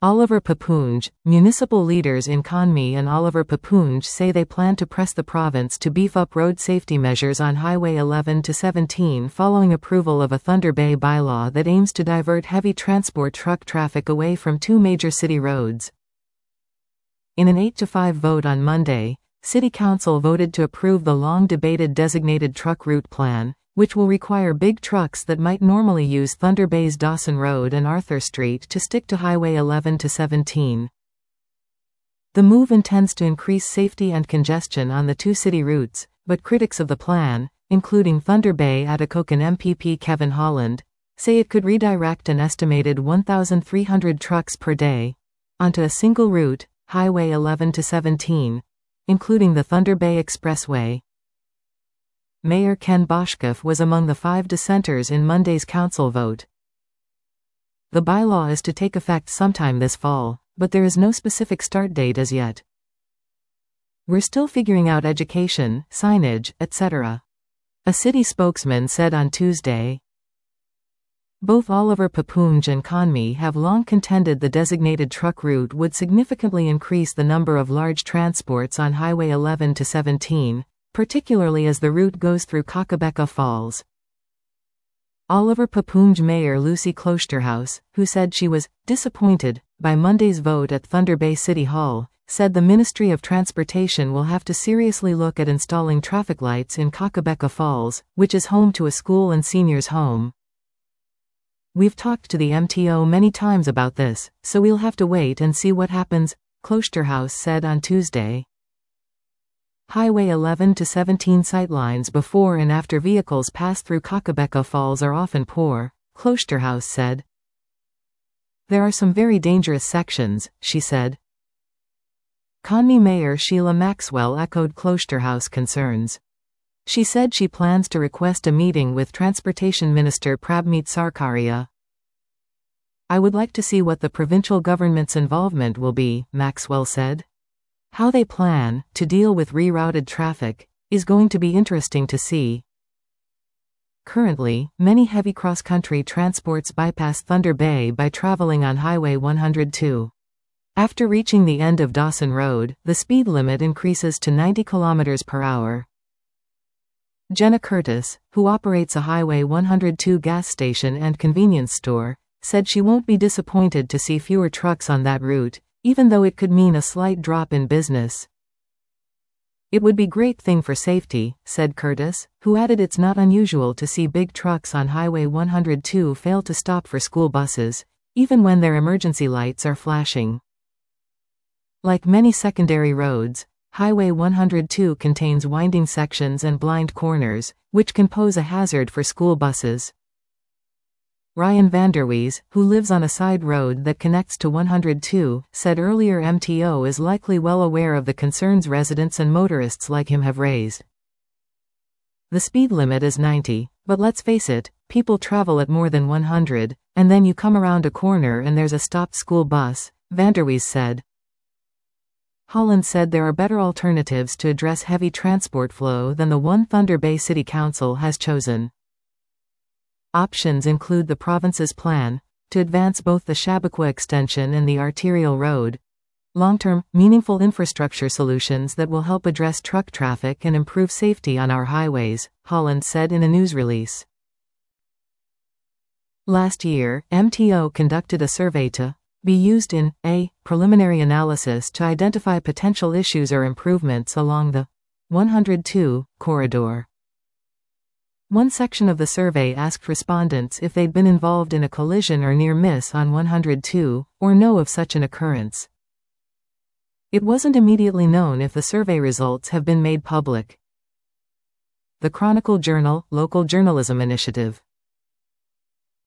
Oliver Papunj. Municipal leaders in Kanmi and Oliver Papunj say they plan to press the province to beef up road safety measures on Highway 11 to 17 following approval of a Thunder Bay bylaw that aims to divert heavy transport truck traffic away from two major city roads. In an 8-5 vote on Monday, City Council voted to approve the long-debated designated truck route plan, which will require big trucks that might normally use Thunder Bay's Dawson Road and Arthur Street to stick to Highway 11 to 17. The move intends to increase safety and congestion on the two city routes, but critics of the plan, including Thunder Bay Atikokan MPP Kevin Holland, say it could redirect an estimated 1,300 trucks per day onto a single route, Highway 11 to 17, including the Thunder Bay Expressway. Mayor Ken Boshkoff was among the 5 dissenters in Monday's council vote. The bylaw is to take effect sometime this fall, but there is no specific start date as yet. We're still figuring out education, signage, etc., a city spokesman said on Tuesday. Both Oliver Papunj and Kanmi have long contended the designated truck route would significantly increase the number of large transports on Highway 11 to 17, particularly as the route goes through Kakabeka Falls. Oliver Papunj Mayor Lucy Klosterhaus, who said she was disappointed by Monday's vote at Thunder Bay City Hall, said the Ministry of Transportation will have to seriously look at installing traffic lights in Kakabeka Falls, which is home to a school and seniors' home. We've talked to the MTO many times about this, so we'll have to wait and see what happens, Klosterhaus said on Tuesday. Highway 11 to 17 sightlines before and after vehicles pass through Kakabeka Falls are often poor, Klosterhaus said. There are some very dangerous sections, she said. Kanmi Mayor Sheila Maxwell echoed Klosterhaus' concerns. She said she plans to request a meeting with Transportation Minister Prabmeet Sarkaria. I would like to see what the provincial government's involvement will be, Maxwell said. How they plan to deal with rerouted traffic is going to be interesting to see. Currently, many heavy cross-country transports bypass Thunder Bay by traveling on Highway 102. After reaching the end of Dawson Road, the speed limit increases to 90 km per hour. Jenna Curtis, who operates a Highway 102 gas station and convenience store, said she won't be disappointed to see fewer trucks on that route, even though it could mean a slight drop in business. It would be a great thing for safety, said Curtis, who added it's not unusual to see big trucks on Highway 102 fail to stop for school buses, even when their emergency lights are flashing. Like many secondary roads, Highway 102 contains winding sections and blind corners, which can pose a hazard for school buses. Ryan Vanderwees, who lives on a side road that connects to 102, said earlier MTO is likely well aware of the concerns residents and motorists like him have raised. The speed limit is 90, but let's face it, people travel at more than 100, and then you come around a corner and there's a stopped school bus, Vanderwees said. Holland said there are better alternatives to address heavy transport flow than the one Thunder Bay City Council has chosen. Options include the province's plan to advance both the Shabakwa extension and the arterial road, long-term, meaningful infrastructure solutions that will help address truck traffic and improve safety on our highways, Holland said in a news release. Last year, MTO conducted a survey to be used in a preliminary analysis to identify potential issues or improvements along the 102 corridor. One section of the survey asked respondents if they'd been involved in a collision or near miss on 102, or know of such an occurrence. It wasn't immediately known if the survey results have been made public. The Chronicle Journal Local Journalism Initiative